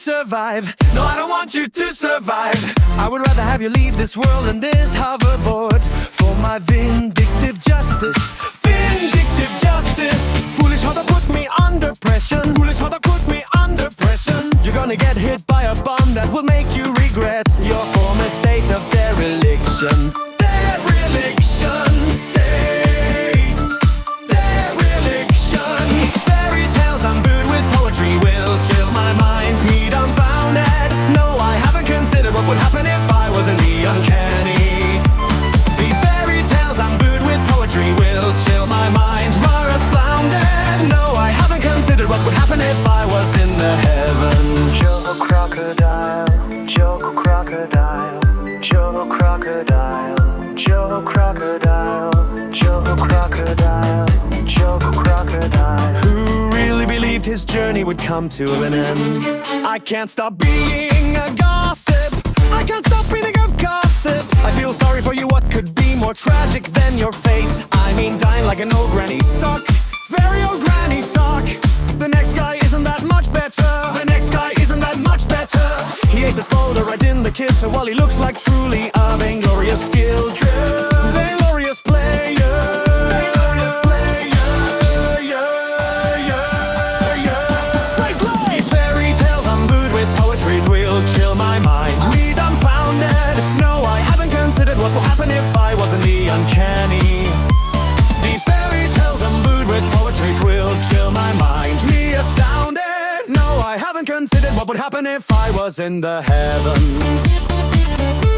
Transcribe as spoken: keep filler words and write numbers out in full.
survive. No, I don't want you to survive. I would rather have you leave this world and this hoverboard for my vindictive justice. Vindictive justice. Foolish how they put me under pressure. Foolish how they put me under pressure. You're gonna get hit by a bomb that will make you regret your former state of dereliction. Dereliction state. Dereliction. Fairy tales imbued with poetry will chill my mind, me dumbfounded. No, I haven't considered what would happen if I was in the uncanny. These fairy tales imbued with poetry will chill my mind, more astounded. No, I haven't considered what would happen if I was in the heaven. Joe Crocodile, Joe Crocodile, Joe Crocodile, Joe Crocodile, Joe Crocodile, Joe Crocodile. Who really believed his journey would come to an end? I can't stop being a gossip. I can't stop reading of gossip. I feel sorry for you, what could be more tragic than your fate? I mean dying like an old granny sock. Very old granny sock. The next guy isn't that much better. The next guy isn't that much better. He ate the spoiler right in the kisser, while he looks like truly a vainglorious skill trip. Vainglorious player. Vainglorious player. Yeah, yeah, yeah. Straight line. These fairy tales imbued with poetry will chill my mind, me dumbfounded. No, I haven't considered what will happen if I was in the uncanny. These fairy tales imbued with poetry will chill my mind, me astounded. No, I haven't considered what would happen if I was in the heaven.